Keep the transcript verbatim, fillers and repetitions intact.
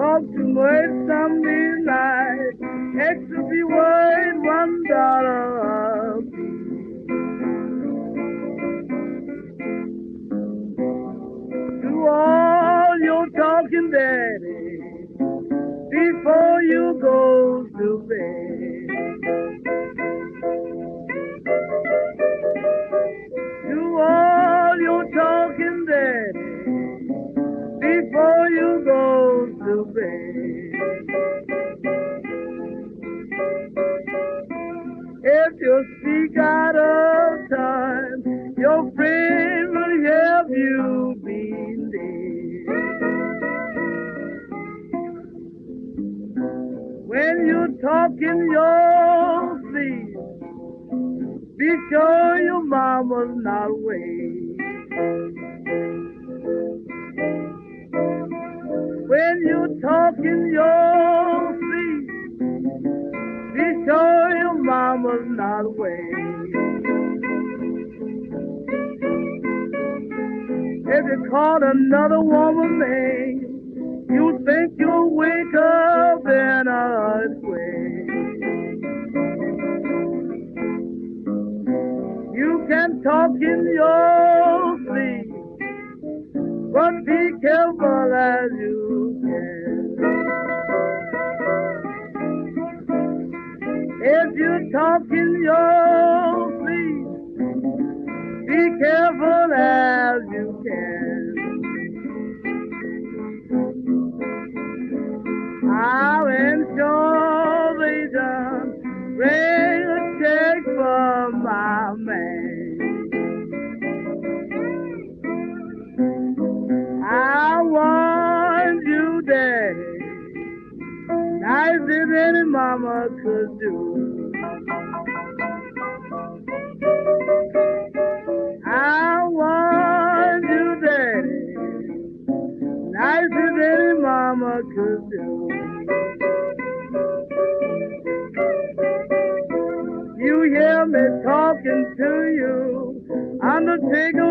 talk too much Sunday night. Extra be worth one dollar a piece. Do all your talking, daddy, before you go to bed. Do all your talking, daddy, before you go to bed. If you speak out of time, your friend will help you believe. When you talk in your sleep, be sure your mama's not awake. When you talk in your sleep, be sure your mama's not awake. If you caught another woman, man, you think you'll wake up in a earthquake. You can talk in your sleep, but be careful as you can. If you talk in your sleep, be careful as you can. I'll ensure agent bring a check for my man. I want you, daddy, nice as any mama could do. I want you, daddy, nice as any mama could do. You hear me talking to you, Undertaker